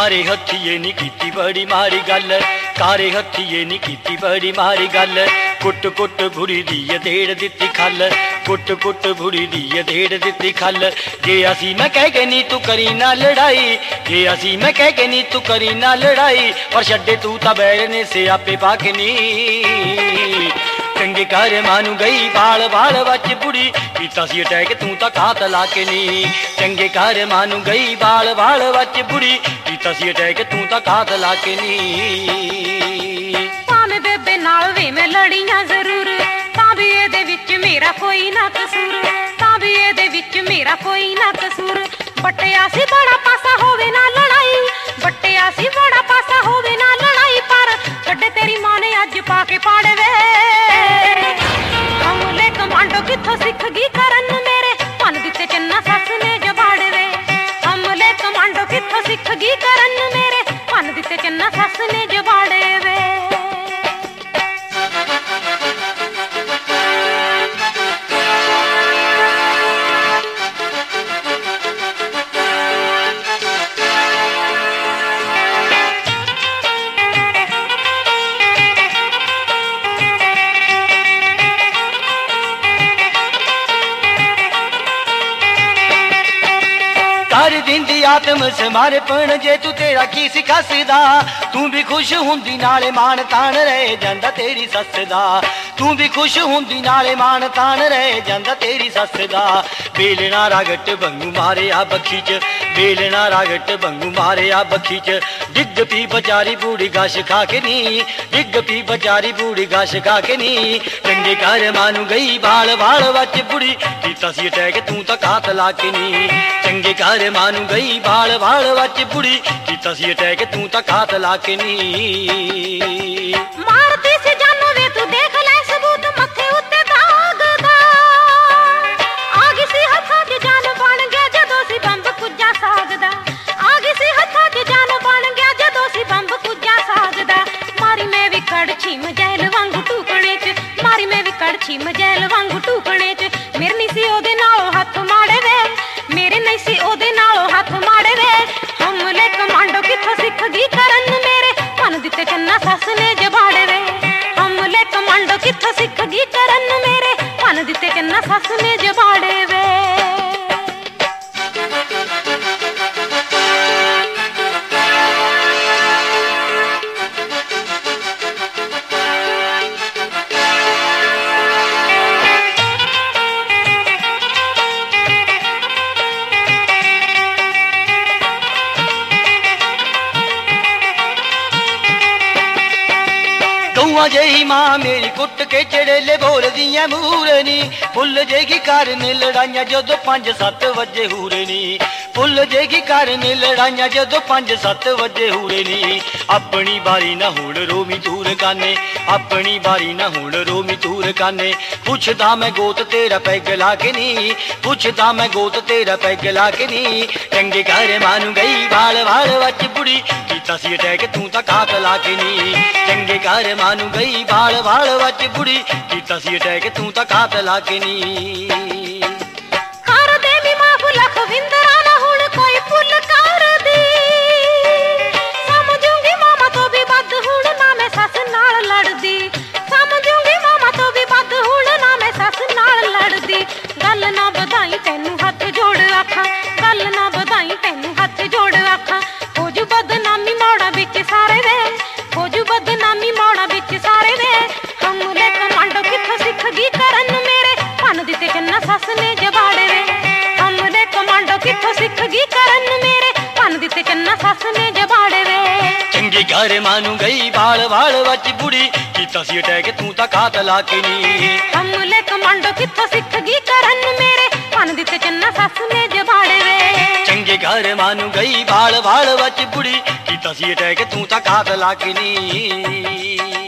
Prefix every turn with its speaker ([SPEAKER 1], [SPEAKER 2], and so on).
[SPEAKER 1] कारे हथिये नी कीती बड़ी माड़ी गल, कारे हथिये नी कीती बड़ी माड़ी गल। कुट कुट बुरी दी देड़ दित्ती खल, कुट कुट बुरी दी देड़ दित्ती खल। जे असी मैं कह के नी तू करी ना लड़ाई, जे असी मैं कह के नी तू करी ना लड़ाई। पर छड्डे तू तां बैर ने सियापे पा के नी। चंगे घर मानू गई बाल बाल बच बुढ़ी, कीता सी अटैक तू तां घात ला के नी। चंगे घर मानू गई बाल बाल बच बुढ़ी, कीता सी अटैक तू तां घात ला के नी।
[SPEAKER 2] भावें बेबे नाल वे मैं लड़ियां जरूर, तां भी इहदे विच मेरा कोई ना कसूर, तां भी इहदे विच मेरा कोई ना कसूर। बट्टिया सी बड़ा पासा होवे ना लड़ाई, बट्टिया सी बड़ा पासा होवे ना लड़ाई। पर छड्डे तेरी मां ने अज पाके पाड़े वे हमले कमांडो कित्थों सिख गई करन मेरे, भन दित्ते चन्ना सस ने जबाड़े वे। हमले कमांडो कित्थों सिख गई करन मेरे, भन दित्ते चन्ना सस ने जबाड़े वे।
[SPEAKER 1] कर दिंदी आत्म समर्पण जे तू तेरा की सिखासदा। तू भी खुश हुंदी नाले मान तान रह जांदा तेरी सस दा, तू भी खुश हुंदी नाले मान तान रह जांदा तेरी सस दा। बेलना रागट बंगू मारे आ बखी च, बेलना रागट बंगू मारे आ बखी च। डिग पी बचारी बूढ़ी गाश खा के नी, डिग पी बचारी बूढ़ी गाश खा के नी। चंगे घर मानू गई बाल बाल बच बुढ़ी, कीता सी अटैक तू तां घात ला के नी। चंगे घर मानू गई बाल बाल बच बुढ़ी, कीता सी अटैक तू तां घात ला के नी।
[SPEAKER 2] मारती सी जानो वे तू देख ले सबूत मथे उत्ते दाग दा। आ गई सी हत्थां च जान बन गया जदों सी बंब कुज्जा सागदा। आ गई सी हत्थां च जान बन गया जदों सी बंब कुज्जा सागदा। मारी मैं भी कड़छी मजैल वांगू टूकणे च, मारी मैं भी कड़छी मजैल वांगू टूकणे च। मेरे नहीं सी ओदे नालों हत्थ माड़े वे, मेरे नहीं सी ओदे नालों हत्थ माड़े वे। हमले कमांडो कित्थों सिख गई करन मेरे, भन दित्ते चन्ना सस ने जबाड़े वे। हमले कमांडो कित्थों सिख गई करन मेरे, भन दित्ते चन्ना सस ने जबाड़े वे।
[SPEAKER 1] गौआ जही मां मेरी कुट के चड़ेले बोलदी है मूरनी। फुल जेगी करने लड़ाइयां जदों 5-7 बजे हूरनी, फुल जेगी करने लड़ाइयां जदों 5-7 बजे हूरनी। अपनी बारी ना हुण रोमी दूर गाने, अपनी बारी ना हुण रोमी दूर गाने। पुछदा मैं गोत तेरा पैग ला के नी, पुछदा मैं गोत तेरा पैग ला के नी। चंगे घर मानू गई बाल बाल बच बुढ़ी, कीता सी अटैक तू तां घात ला के नी। चंगे घर मानू गई बाल बाल बच बुढ़ी, कीता सी अटैक तू तां घात ला के नी।
[SPEAKER 2] कर दे नी माफ लखविंदरा ना हुण कोई भुल कर दी। समझूंगी मामा तो भी बद हुण ना मैं सस नाल लड़दी, समझूंगी मामा तो भी बद हुण ना मैं सस नाल लड़दी। गल ना बधाई तैनू हथ जोड़ आखां, गल ना बधाई तैनू हथ जोड़ आखां। हो जू बदनामी मौड़ा विच सारे वे, हो जू बदनामी मौड़ा विच सारे वे। हमले कमांडो कित्थों सिख गई करन मेरे, भन दित्ते चन्ना सस ने जबाड़े वे। हमले कमांडो कित्थों सिख गई करन मेरे, भन दित्ते चन्ना सस ने जबाड़े वे।
[SPEAKER 1] चंगे घर मानू गई बाल बाल बच बुढ़ी, कीता सी अटैक तू तां घात ला के नी।
[SPEAKER 2] हमले कमांडो कित्थों सिख गई करन मेरे, भन दित्ते चन्ना सस ने जबाड़े वे।
[SPEAKER 1] चंगे घर मानू गई बाल बाल बच बुढ़ी, कीता सी अटैक तू तां घात ला के नी।